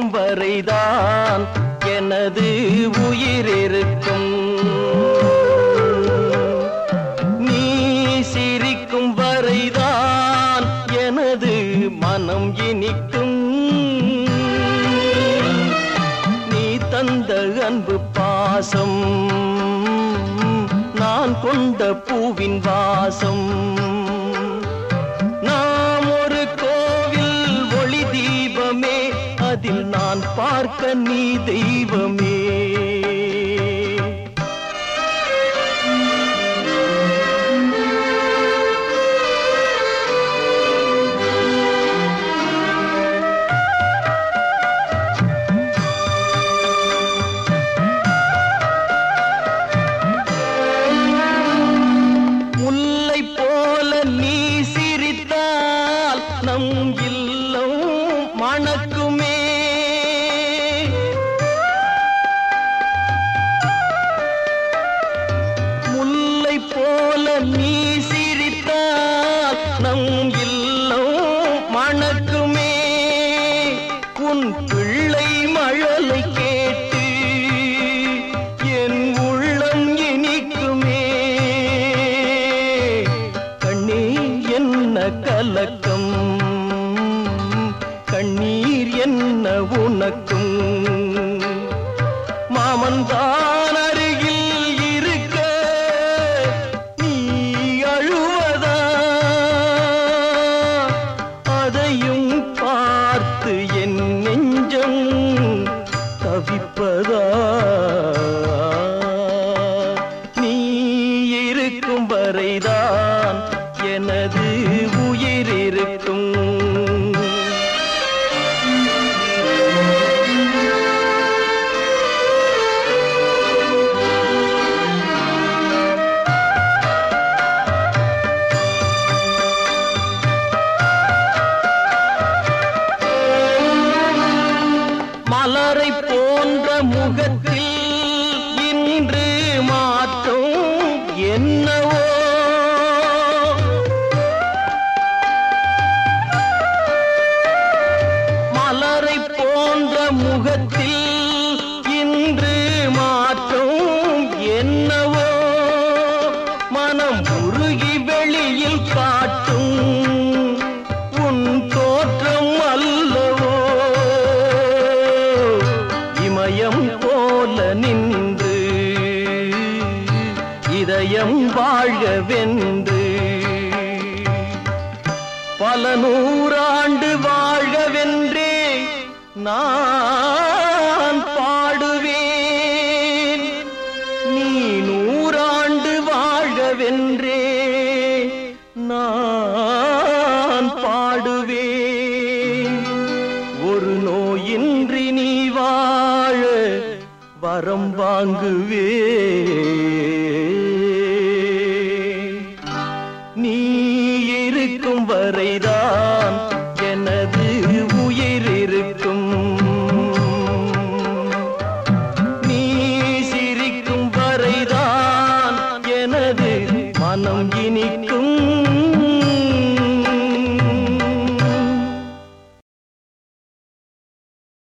இருக்கும் வரைதான் எனது உயிர் இருக்கும். நீ சிரிக்கும் வரைதான் எனது மனம் இனிக்கும். நீ தந்த அன்பு பாசம் நான் கொண்ட பூவின் வாசம். நாம் ஒரு கோவில் ஒளி தீபமே, அதில் நான் பார்க்க நீ தெய்வமே. நீ சிரித்தால் நம் இல்லம் மணக்குமே. முல்லை போல நீ சிரித்தால் நம் இல்லம் மணக்குமே. உன் பிள்ளை மழலை கேட்டு என் உள்ளம் இனிக்குமே. கலக்கம் கண்ணீர் என்ன உனக்கும். மாமன் தான் அருகில் இருக்க நீ அழுவதா, அதையும் பார்த்து என் நெஞ்சம் தவிப்பதா. நீ இருக்கும் வரைதான் எனது உயிர் இருக்கும். மலரை போன்ற முகத்தில் இன்று மாற்றம் என்னவோ. மலரை போன்ற முகத்தில் இன்று மாற்றம் என்னவோ. மனம் உருகி வெளியில் காட்டும் உன் தோற்றம் அல்லவோ. இமயம் போல நின்று இதயம் வாழ்கவென்று பல நூறாண்டு வாழ்கவென்றே நான் பாடுவேன். நீ நூறாண்டு வாழ்கவென்றே நான் பாடுவேன். ஒரு நோயின்றி நீ வாழ வரம் வாங்குவேன். நீ இருக்கும் வரைதான்